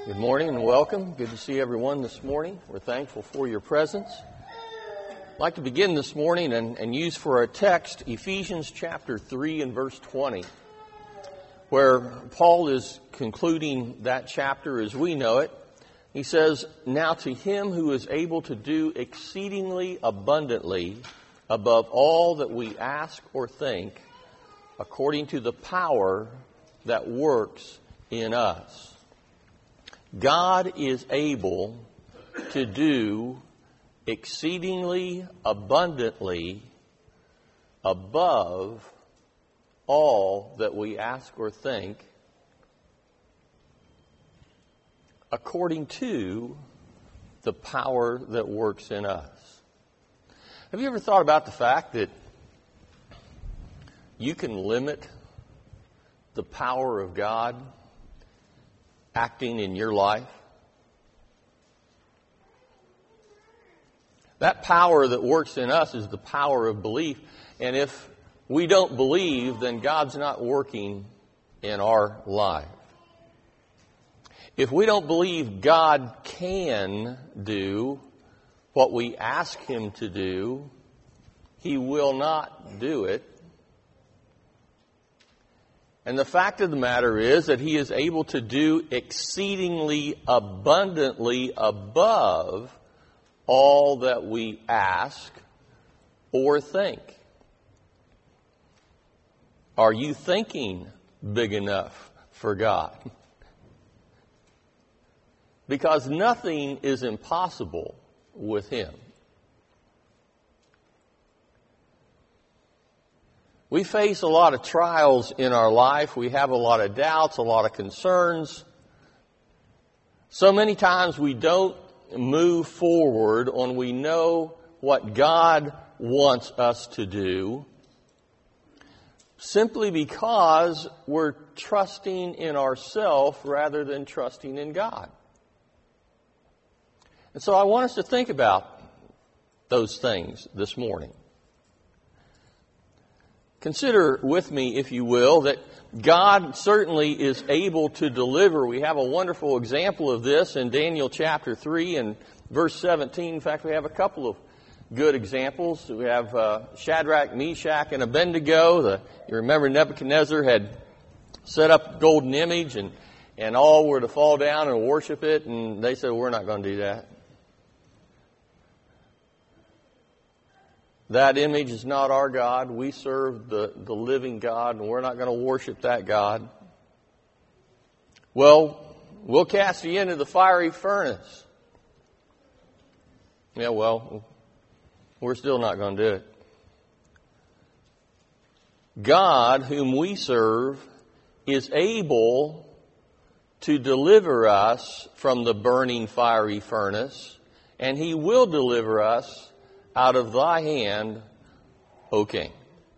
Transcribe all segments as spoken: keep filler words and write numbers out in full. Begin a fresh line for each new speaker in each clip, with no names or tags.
Good morning and welcome. Good to see everyone this morning. We're thankful for your presence. I'd like to begin this morning and, and use for our text Ephesians chapter three and verse twenty, where Paul is concluding that chapter as we know it. He says, "Now to him who is able to do exceedingly abundantly above all that we ask or think, according to the power that works in us." God is able to do exceedingly abundantly above all that we ask or think, according to the power that works in us. Have you ever thought about the fact that you can limit the power of God acting in your life? That power that works in us is the power of belief. And if we don't believe, then God's not working in our life. If we don't believe God can do what we ask Him to do, He will not do it. And the fact of the matter is that He is able to do exceedingly abundantly above all that we ask or think. Are you thinking big enough for God? Because nothing is impossible with Him. We face a lot of trials in our life. We have a lot of doubts, a lot of concerns. So many times we don't move forward when we know what God wants us to do, simply because we're trusting in ourselves rather than trusting in God. And so I want us to think about those things this morning. Consider with me, if you will, that God certainly is able to deliver. We have a wonderful example of this in Daniel chapter three and verse seventeen. In fact, we have a couple of good examples. We have uh, Shadrach, Meshach, and Abednego. The, you remember Nebuchadnezzar had set up a golden image, and, and all were to fall down and worship it, and they said, "We're not going to do that. That image is not our God. We serve the, the living God, and we're not going to worship that God." Well, we'll cast you into the fiery furnace. Yeah, well, we're still not going to do it. God, whom we serve, is able to deliver us from the burning fiery furnace, and He will deliver us out of thy hand, O King.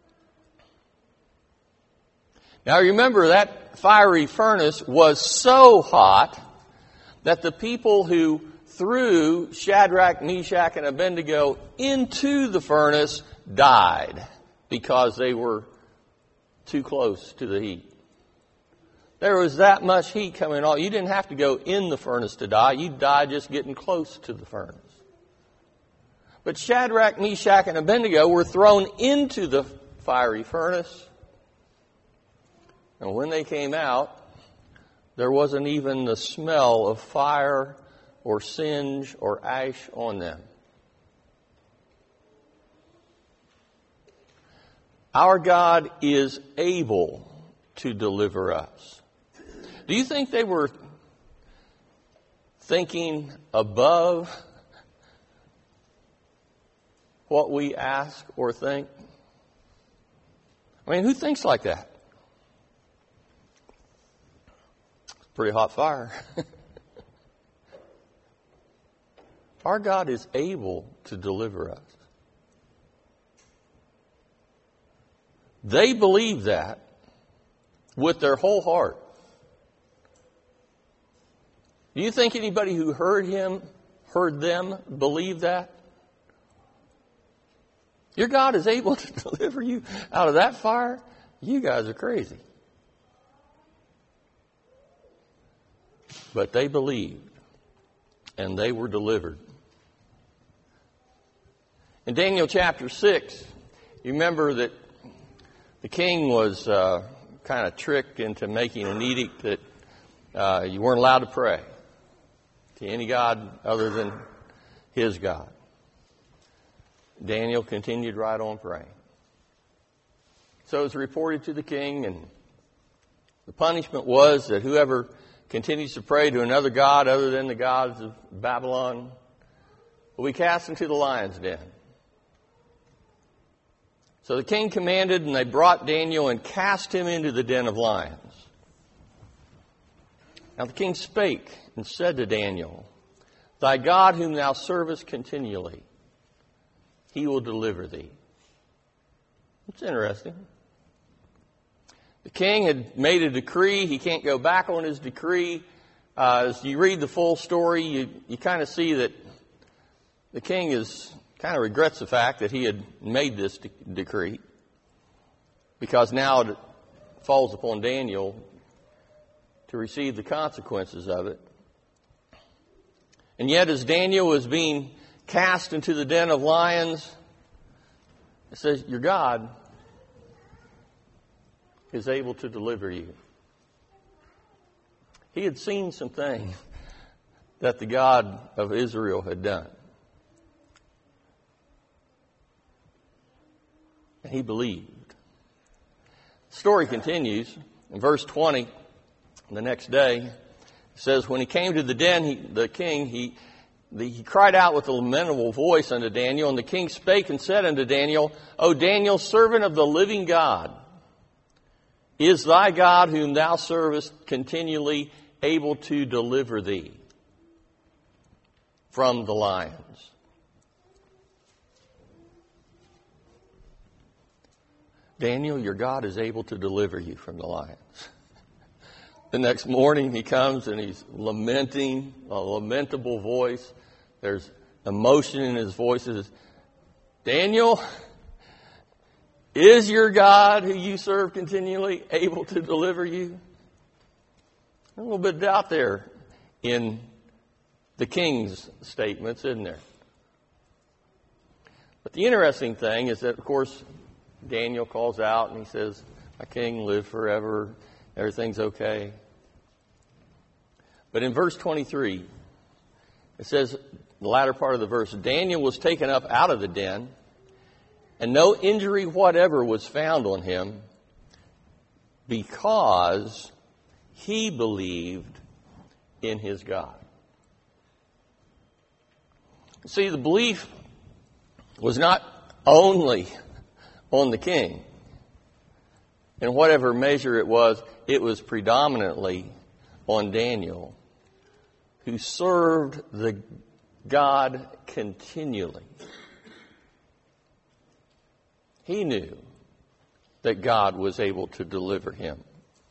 Now remember, that fiery furnace was so hot that the people who threw Shadrach, Meshach, and Abednego into the furnace died because they were too close to the heat. There was that much heat coming on. You didn't have to go in the furnace to die. You died just getting close to the furnace. But Shadrach, Meshach, and Abednego were thrown into the fiery furnace. And when they came out, there wasn't even the smell of fire or singe or ash on them. Our God is able to deliver us. Do you think they were thinking above what we ask or think? I mean, who thinks like that? It's a pretty hot fire. Our God is able to deliver us. They believe that with their whole heart. Do you think anybody who heard him, heard them, believe that? Your God is able to deliver you out of that fire? You guys are crazy. But they believed, and they were delivered. In Daniel chapter six, you remember that the king was uh, kind of tricked into making an edict that uh, you weren't allowed to pray to any god other than his God. Daniel continued right on praying. So it was reported to the king, and the punishment was that whoever continues to pray to another god other than the gods of Babylon will be cast into the lion's den. So the king commanded, and they brought Daniel and cast him into the den of lions. Now the king spake and said to Daniel, Thy God whom thou servest continually, he will deliver thee. It's interesting. The king had made a decree. He can't go back on his decree. Uh, as you read the full story, you, you kind of see that the king is kind of regrets the fact that he had made this de- decree, because now it falls upon Daniel to receive the consequences of it. And yet, as Daniel was being cast into the den of lions, it says, your God is able to deliver you. He had seen some things that the God of Israel had done. And he believed. The story continues in verse twenty. The next day, it says, when he came to the den, he, the king, he, the, he cried out with a lamentable voice unto Daniel, and the king spake and said unto Daniel, O Daniel, servant of the living God, is thy God whom thou servest continually able to deliver thee from the lions? Daniel, your God is able to deliver you from the lions. The next morning he comes and he's lamenting, a lamentable voice. There's emotion in his voice. He says, Daniel, is your God who you serve continually able to deliver you? A little bit of doubt there in the king's statements, isn't there? But the interesting thing is that, of course, Daniel calls out and he says, my king, live forever. Everything's okay. But in verse twenty-three, it says, the latter part of the verse, Daniel was taken up out of the den, and no injury whatever was found on him, because he believed in his God. See, the belief was not only on the king. In whatever measure it was, it was predominantly on Daniel, who served the God continually. He knew that God was able to deliver him.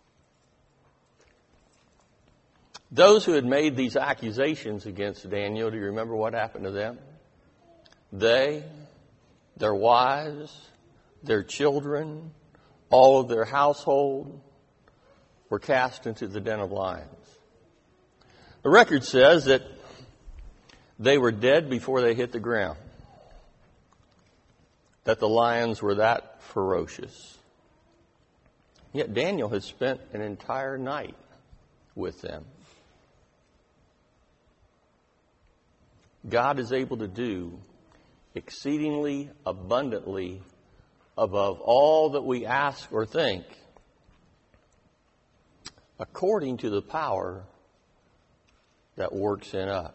Those who had made these accusations against Daniel, do you remember what happened to them? They, their wives, their children, all of their household were cast into the den of lions. The record says that they were dead before they hit the ground, that the lions were that ferocious. Yet Daniel had spent an entire night with them. God is able to do exceedingly abundantly above all that we ask or think, according to the power that works in us.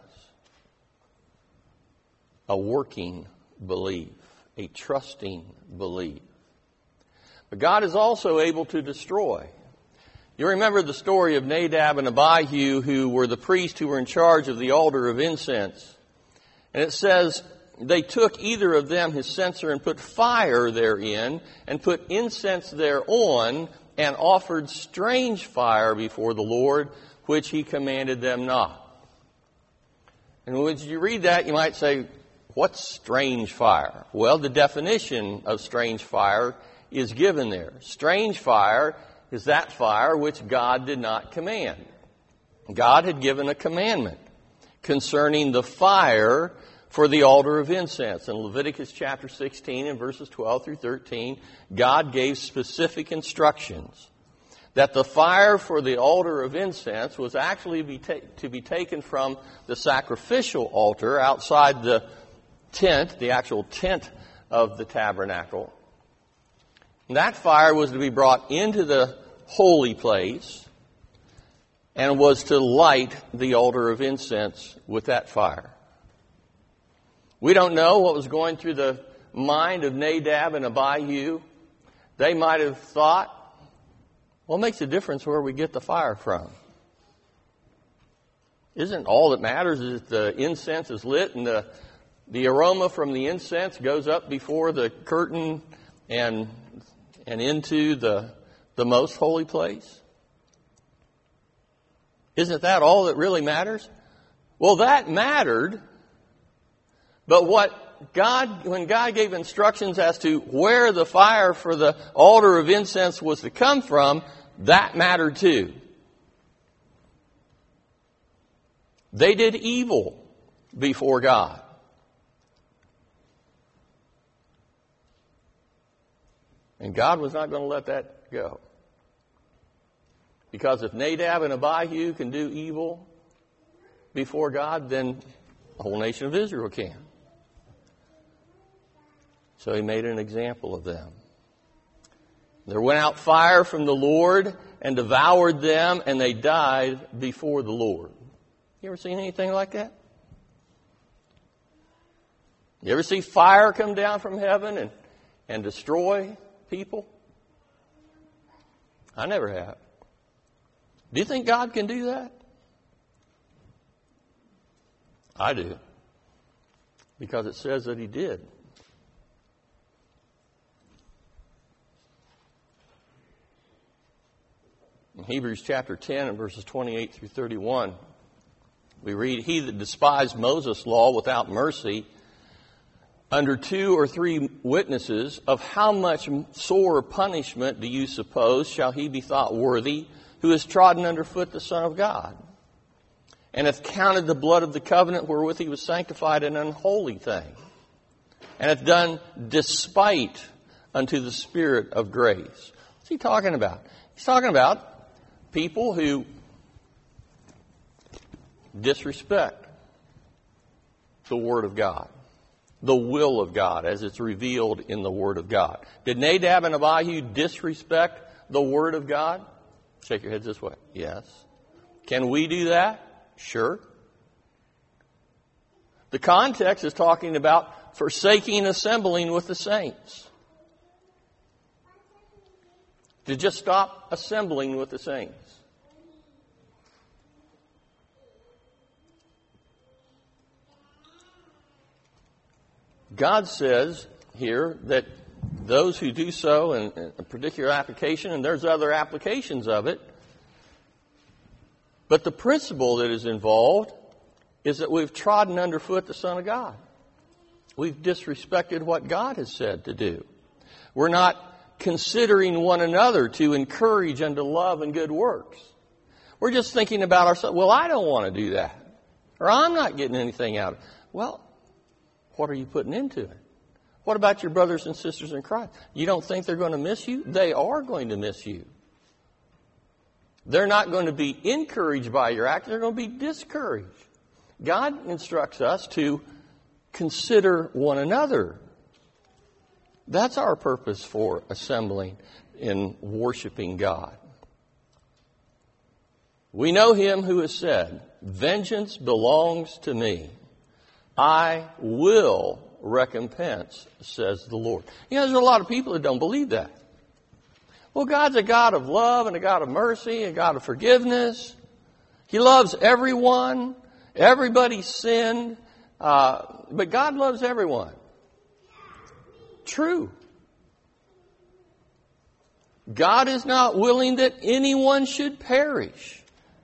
A working belief, a trusting belief. But God is also able to destroy. You remember the story of Nadab and Abihu, who were the priests who were in charge of the altar of incense. And it says, they took either of them his censer and put fire therein, and put incense thereon, and offered strange fire before the Lord, which he commanded them not. And when you read that, you might say, what's strange fire? Well, the definition of strange fire is given there. Strange fire is that fire which God did not command. God had given a commandment concerning the fire for the altar of incense. In Leviticus chapter sixteen and verses twelve through thirteen, God gave specific instructions that the fire for the altar of incense was actually be ta- to be taken from the sacrificial altar outside the tent, the actual tent of the tabernacle. And that fire was to be brought into the holy place and was to light the altar of incense with that fire. We don't know what was going through the mind of Nadab and Abihu. They might have thought, what makes a difference where we get the fire from? Isn't all that matters is that the incense is lit and the, the aroma from the incense goes up before the curtain and, and into the, the most holy place? Isn't that all that really matters? Well, that mattered. But what God, when God gave instructions as to where the fire for the altar of incense was to come from, that mattered too. They did evil before God. And God was not going to let that go. Because if Nadab and Abihu can do evil before God, then the whole nation of Israel can. So he made an example of them. There went out fire from the Lord and devoured them, and they died before the Lord. You ever seen anything like that? You ever see fire come down from heaven and, and destroy people? I never have. Do you think God can do that? I do. Because it says that he did. In Hebrews chapter ten and verses twenty-eight through thirty-one, we read, "He that despised Moses' law without mercy, under two or three witnesses, of how much sore punishment do you suppose shall he be thought worthy, who has trodden underfoot the Son of God, and hath counted the blood of the covenant wherewith he was sanctified an unholy thing, and hath done despite unto the Spirit of grace." What's he talking about? He's talking about people who disrespect the Word of God, the will of God as it's revealed in the Word of God. Did Nadab and Abihu disrespect the Word of God? Shake your heads this way. Yes. Can we do that? Sure. The context is talking about forsaking assembling with the saints. To just stop assembling with the saints. God says here that those who do so in a particular application, and there's other applications of it, but the principle that is involved is that we've trodden underfoot the Son of God. We've disrespected what God has said to do. We're not considering one another to encourage unto love and good works. We're just thinking about ourselves, well, I don't want to do that. Or I'm not getting anything out of it. Well, what are you putting into it? What about your brothers and sisters in Christ? You don't think they're going to miss you? They are going to miss you. They're not going to be encouraged by your act. They're going to be discouraged. God instructs us to consider one another. That's our purpose for assembling and worshiping God. We know him who has said, "Vengeance belongs to me. I will recompense, says the Lord." You know, there's a lot of people that don't believe that. Well, God's a God of love and a God of mercy, a God of forgiveness. He loves everyone. Everybody sinned. Uh, but God loves everyone. True. God is not willing that anyone should perish.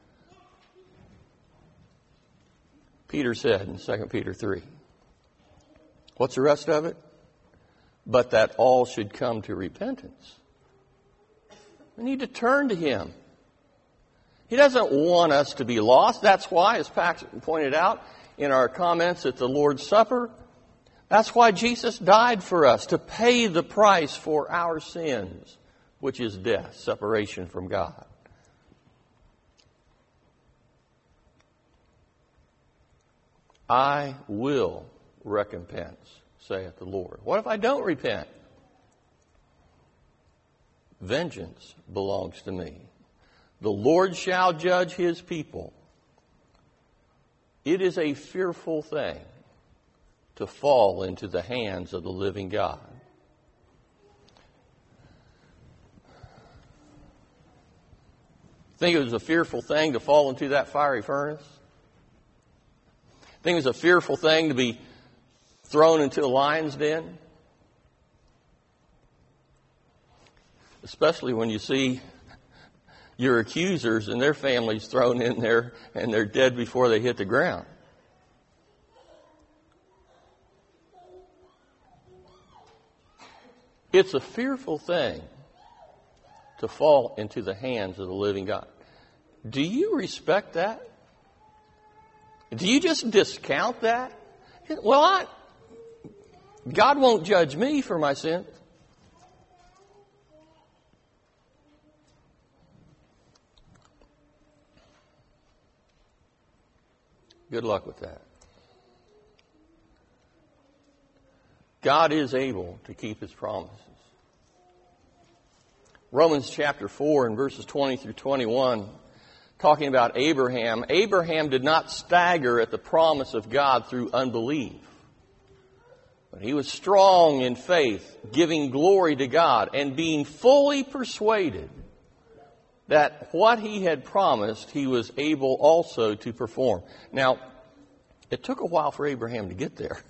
Peter said in Second Peter three. What's the rest of it? But that all should come to repentance. We need to turn to him. He doesn't want us to be lost. That's why, as Paxton pointed out in our comments at the Lord's Supper, that's why Jesus died for us, to pay the price for our sins, which is death, separation from God. I will recompense, saith the Lord. What if I don't repent? Vengeance belongs to me. The Lord shall judge his people. It is a fearful thing to fall into the hands of the living God. Think it was a fearful thing to fall into that fiery furnace? Think it was a fearful thing to be thrown into a lion's den? Especially when you see your accusers and their families thrown in there and they're dead before they hit the ground. It's a fearful thing to fall into the hands of the living God. Do you respect that? Do you just discount that? Well, I, God won't judge me for my sins. Good luck with that. God is able to keep his promises. Romans chapter four and verses twenty through twenty-one, talking about Abraham. Abraham did not stagger at the promise of God through unbelief, but he was strong in faith, giving glory to God and being fully persuaded that what he had promised he was able also to perform. Now, it took a while for Abraham to get there.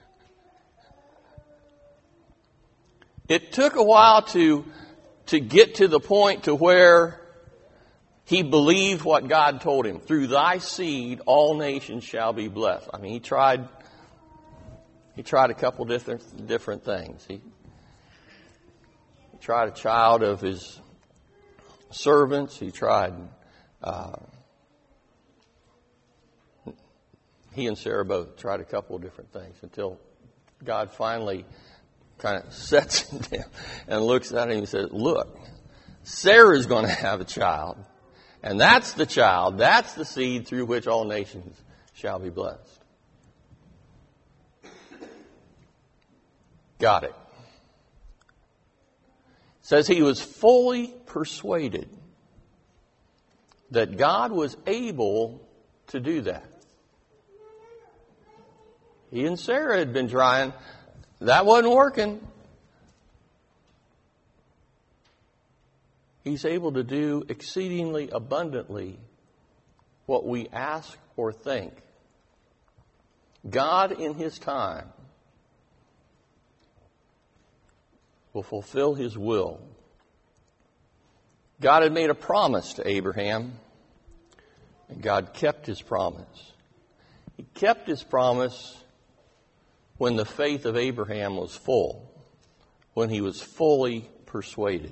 It took a while to, to get to the point to where he believed what God told him. Through thy seed, all nations shall be blessed. I mean, he tried, he tried a couple different, different things. He, he tried a child of his servants. He tried, uh, he and Sarah both tried a couple of different things until God finally kind of sets him down and looks at him and says, look, Sarah's going to have a child, and that's the child, that's the seed through which all nations shall be blessed. Got it. It says he was fully persuaded that God was able to do that. He and Sarah had been trying. That wasn't working. He's able to do exceedingly abundantly what we ask or think. God, in his time, will fulfill his will. God had made a promise to Abraham, and God kept his promise. He kept his promise when the faith of Abraham was full, when he was fully persuaded.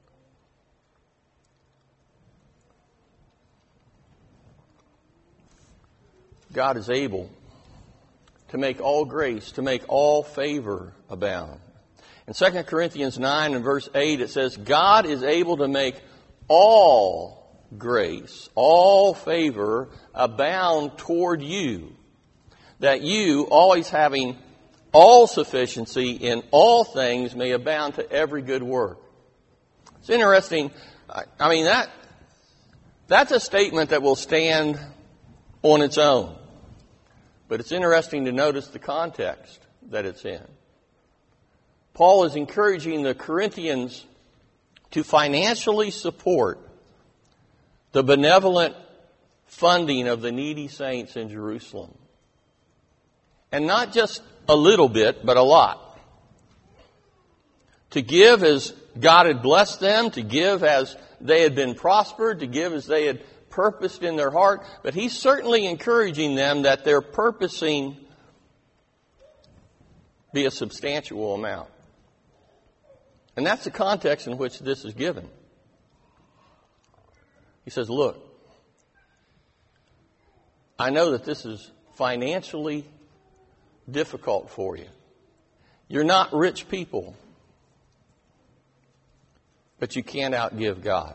God is able to make all grace, to make all favor abound. In Second Corinthians nine and verse eight, it says, God is able to make all grace, all favor abound toward you, that you, always having all sufficiency in all things, may abound to every good work. It's interesting. I mean, that that's a statement that will stand on its own. But it's interesting to notice the context that it's in. Paul is encouraging the Corinthians to financially support the benevolent funding of the needy saints in Jerusalem. And not just a little bit, but a lot. To give as God had blessed them, to give as they had been prospered, to give as they had purposed in their heart. But he's certainly encouraging them that their purposing be a substantial amount. And that's the context in which this is given. He says, look, I know that this is financially difficult for you. You're not rich people, but you can't outgive God.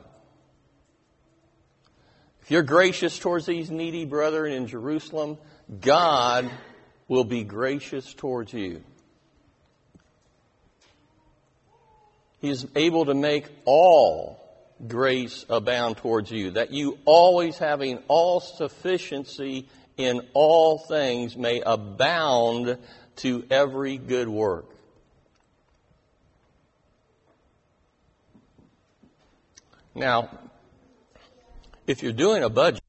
If you're gracious towards these needy brethren in Jerusalem, God will be gracious towards you. He is able to make all grace abound towards you, that you always having all sufficiency in all things may abound to every good work. Now, if you're doing a budget,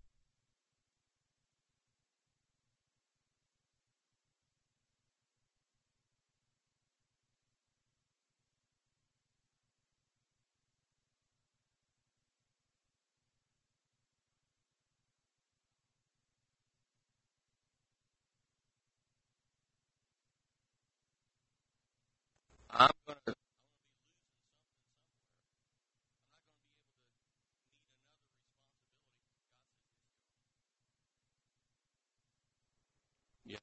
I'm going to yeah.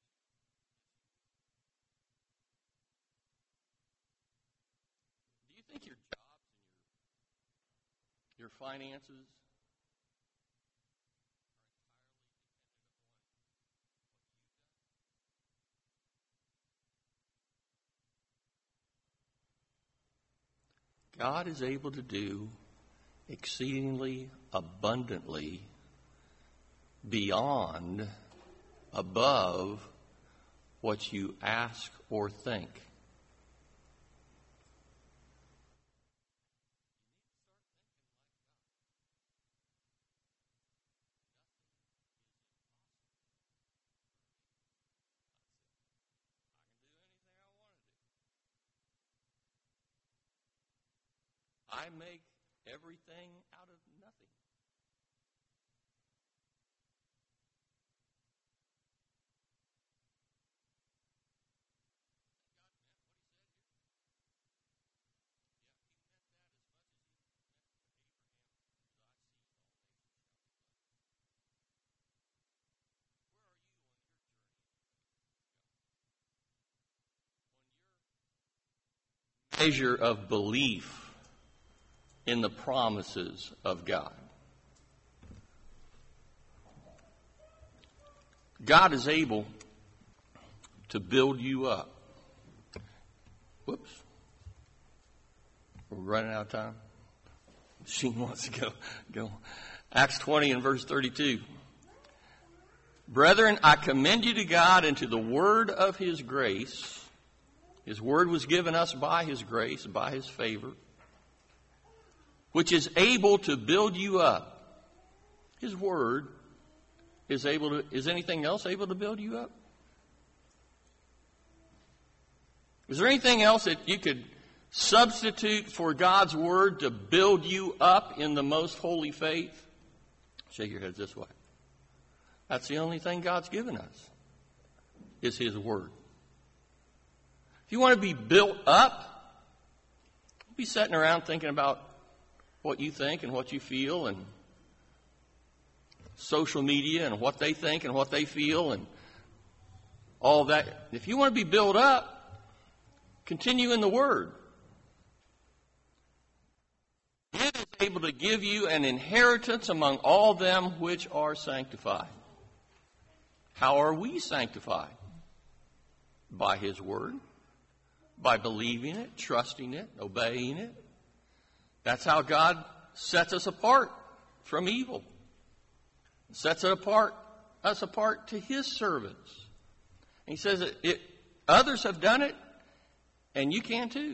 Do you think your jobs and your, your finances God is able to do exceedingly abundantly beyond, above what you ask or think. I make everything out of nothing. Measure of belief in the promises of God. God is able to build you up. Whoops. We're running out of time. She wants to go. Go. Acts twenty and verse thirty-two. Brethren, I commend you to God and to the word of his grace. His word was given us by his grace, by his favor, which is able to build you up. His word is able to, is anything else able to build you up? Is there anything else that you could substitute for God's word to build you up in the most holy faith? Shake your heads this way. That's the only thing God's given us, is his word. If you want to be built up, don't be sitting around thinking about what you think and what you feel and social media and what they think and what they feel and all that. If you want to be built up, continue in the Word. It is able to give you an inheritance among all them which are sanctified. How are we sanctified? By his Word. By believing it, trusting it, obeying it. That's how God sets us apart from evil. Sets it apart, us apart to his servants. And he says that it, others have done it, and you can too.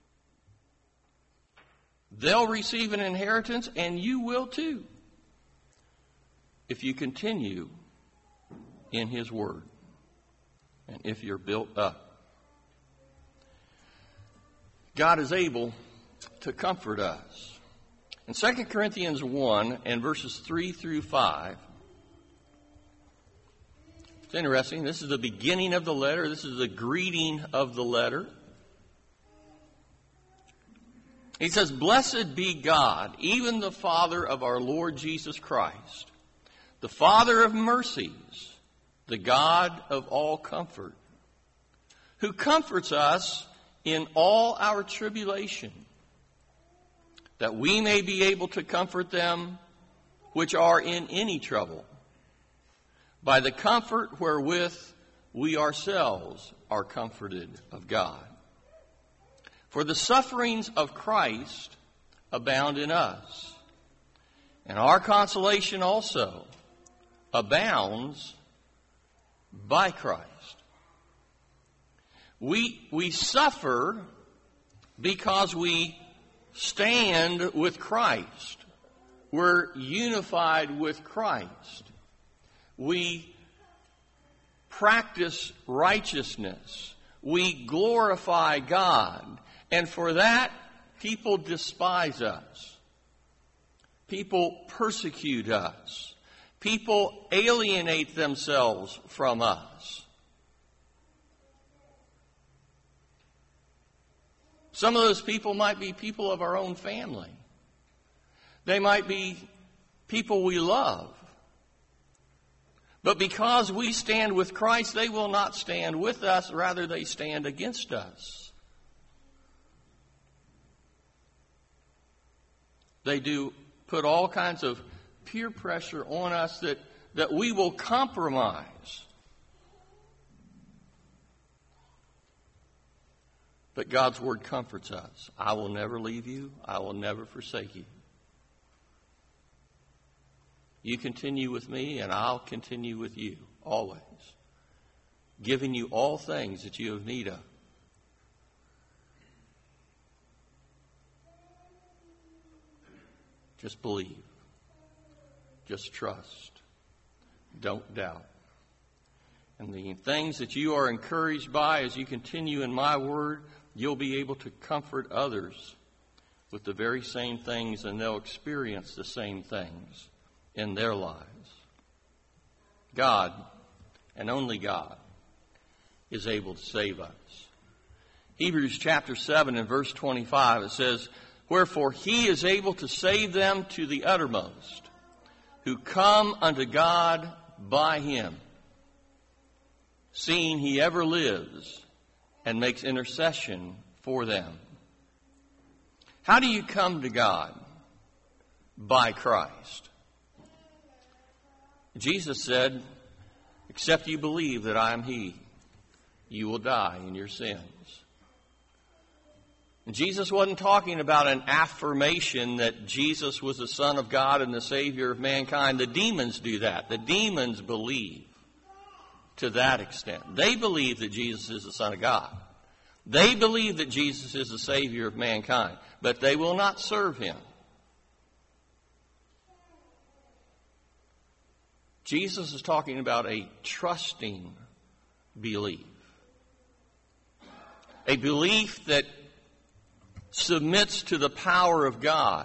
They'll receive an inheritance, and you will too, if you continue in his word and if you're built up. God is able to comfort us. In Second Corinthians one and verses three through five, it's interesting. This is the beginning of the letter. This is the greeting of the letter. He says, Blessed be God, even the Father of our Lord Jesus Christ, the Father of mercies, the God of all comfort, who comforts us in all our tribulation, that we may be able to comfort them which are in any trouble, by the comfort wherewith we ourselves are comforted of God. For the sufferings of Christ abound in us, and our consolation also abounds by Christ. We, we suffer because we stand with Christ. We're unified with Christ. We practice righteousness. We glorify God. And for that, people despise us. People persecute us. People alienate themselves from us. Some of those people might be people of our own family. They might be people we love. But because we stand with Christ, they will not stand with us. Rather, they stand against us. They do put all kinds of peer pressure on us that, that we will compromise. But God's word comforts us. I will never leave you. I will never forsake you. You continue with me, and I'll continue with you, always, giving you all things that you have need of. Just believe. Just trust. Don't doubt. And the things that you are encouraged by as you continue in my word, you'll be able to comfort others with the very same things, and they'll experience the same things in their lives. God, and only God, is able to save us. Hebrews chapter seven and verse twenty-five, it says, wherefore he is able to save them to the uttermost, who come unto God by him, seeing he ever lives and makes intercession for them. How do you come to God? By Christ. Jesus said, except you believe that I am he, you will die in your sins. And Jesus wasn't talking about an affirmation that Jesus was the Son of God and the Savior of mankind. The demons do that. The demons believe to that extent. They believe that Jesus is the Son of God. They believe that Jesus is the Savior of mankind, but they will not serve him. Jesus is talking about a trusting belief. A belief that submits to the power of God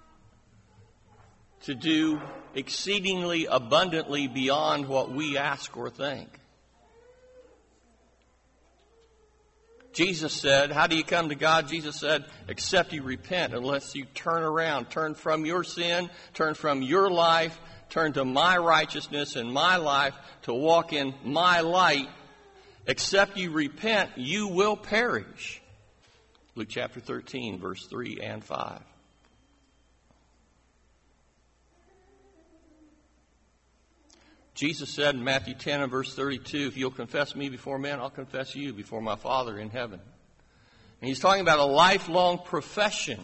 to do exceedingly abundantly beyond what we ask or think. Jesus said, how do you come to God? Jesus said, except you repent, unless you turn around, turn from your sin, turn from your life, turn to my righteousness and my life to walk in my light. Except you repent, you will perish. Luke chapter thirteen, verse three and five. Jesus said in Matthew ten and verse thirty-two, if you'll confess me before men, I'll confess you before my Father in heaven. And he's talking about a lifelong profession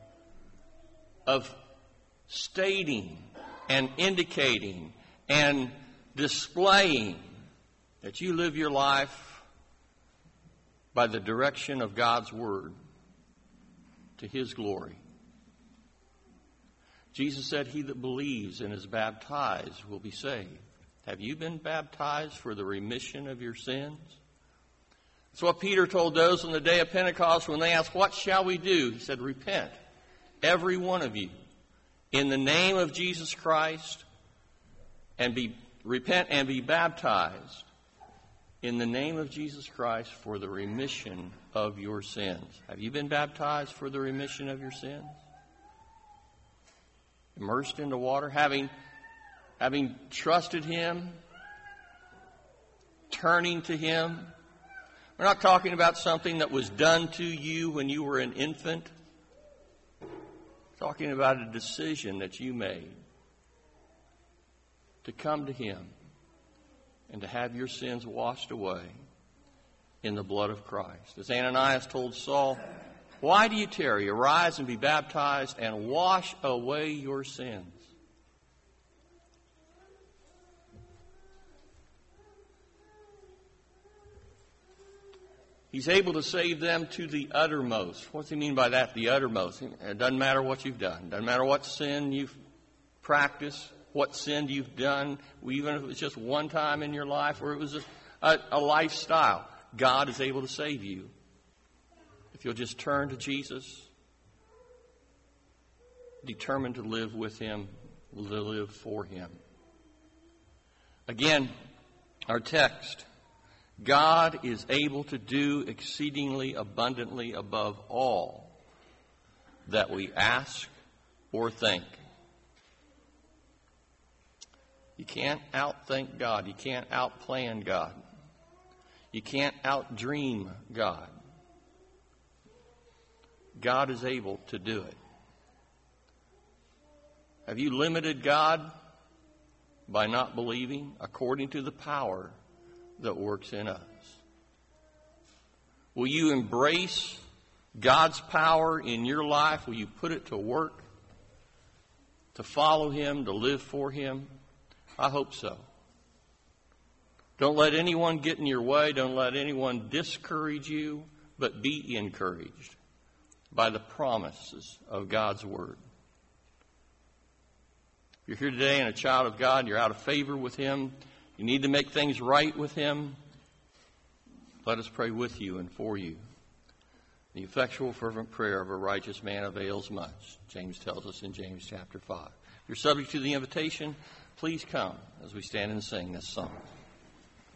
of stating and indicating and displaying that you live your life by the direction of God's word to his glory. Jesus said, he that believes and is baptized will be saved. Have you been baptized for the remission of your sins? That's what Peter told those on the day of Pentecost when they asked, what shall we do? He said, repent, every one of you, in the name of Jesus Christ, and be repent and be baptized in the name of Jesus Christ for the remission of your sins. Have you been baptized for the remission of your sins? Immersed into water, having having trusted Him, turning to Him. We're not talking about something that was done to you when you were an infant. We're talking about a decision that you made to come to Him and to have your sins washed away in the blood of Christ. As Ananias told Saul, "Why do you tarry? Arise and be baptized and wash away your sins." He's able to save them to the uttermost. What does he mean by that, the uttermost? It doesn't matter what you've done. It doesn't matter what sin you've practiced, what sin you've done, even if it was just one time in your life or it was a, a, a lifestyle. God is able to save you if you'll just turn to Jesus, determined to live with Him, to live for Him. Again, our text. God is able to do exceedingly abundantly above all that we ask or think. You can't outthink God. You can't outplan God. You can't outdream God. God is able to do it. Have you limited God by not believing according to the power that works in us? Will you embrace God's power in your life? Will you put it to work to follow Him, to live for Him? I hope so. Don't let anyone get in your way. Don't let anyone discourage you, but be encouraged by the promises of God's Word. If you're here today and a child of God, you're out of favor with Him, you need to make things right with Him, let us pray with you and for you. The effectual, fervent prayer of a righteous man avails much, James tells us in James chapter five. If you're subject to the invitation, please come as we stand and sing this song.